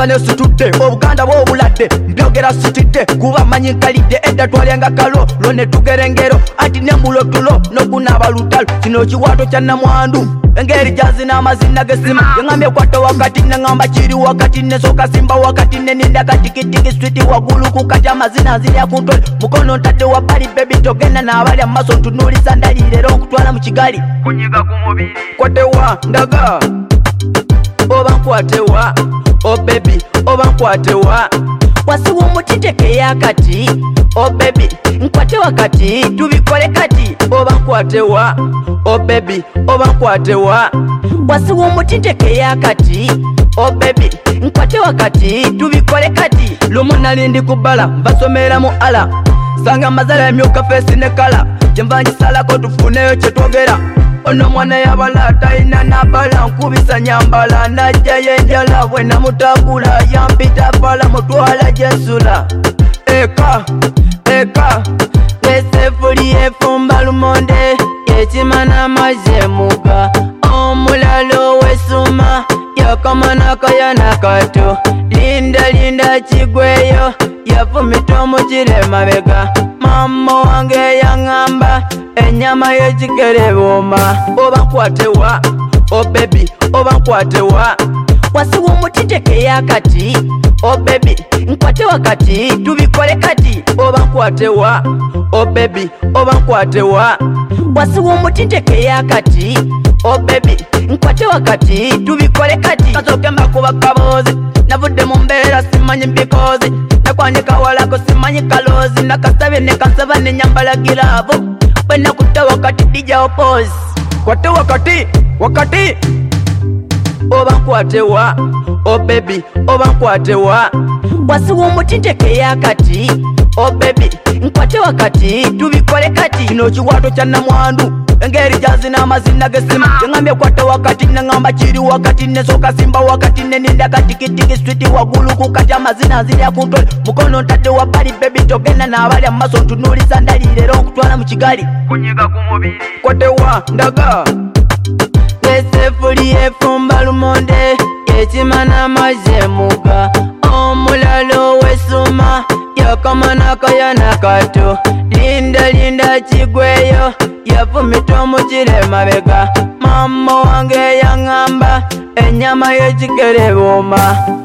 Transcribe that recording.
Tanzania situtte Obuganda bw'obuladde mbyogera sitidde kuba manyi nkalidde edda twalyenga kalo lone tugerengero anti nembulo tulo n'okunaaba lutalo kino kiwato kya namwandu engeri gyazina amazina gesima yangambye kwata wakati nengamba kiri wakati nesoka simba wakati neninda katikitiki switi wagulu kukati amazina nzirya kuntole mukono ntadde wa bali bebi togenda n'abali amaso ntunuuliza ndalirero nkutwala mu kigali kunyiga ku mubiri kwatewa ndaga oba nkwatewa oh baby oba nkwatewa wasiwa omutiteke yakati oh baby nkwatewa kati tubikole kati oba nkwatewa oh baby oba nkwatewa wasiwa omutiteke yakati oh baby nkwatewa kati tubikole kati lumu nalindi kubala mbasomera mu ala sanga mazala emyuka fesi ne kala kyemva ngisalako tufuneyo kyetwogera ono mwana yabala talina nabala nkubisa nyambala najjayo enjala bwe namutakula yampita pala mutwala gyensula eka lesefuli efumba lumonde yekimana mazemuga omulalo wesuma yakamana kayana kato linda kigweyo yafumita omukire mabega mama wange yangamba enyama yekigere boma oba nkwatewa oh baby oba nkwatewa wasiwa omutiteke yakati oh baby nkwatewa kati tubikole kati oba nkwatewa oh baby oba nkwatewa wasiwa omutiteke yakati oh baby nkwatewa kati tubikole kati kasokemba kuba kabozi navudde mu mbeera simanyi mbikozi nakwanye kawalako simanyi kalozi nakasabye nekansaba nenyambala giravo bwenakuta wakati dija opozi kwate wakati oba nkwatewa oh baby oba nkwatewa wasiwa omutiteke yakati oh baby nkwatewa kati tubikole kati kino kiwato kya namwandu engeri gyazina amazina gesima yangambye kwata wakati nengamba kiri wakati nesoka simba wakati neninda katikitiki switi wagulu kukati amazina nzirya kuntole mukono ntadde wa bali bebi togenda n'abali amaso ntunuuliza ndalirero nkutwala mu kigali kunyiga ku mubiri kwatewa ndaga lesefuli efumba lumonde yekimana mazemuga omulalo wesuma yakamana kayana kato linda kigweyo yafumita omukire mabega mama wange yangamba enyama yekigere boma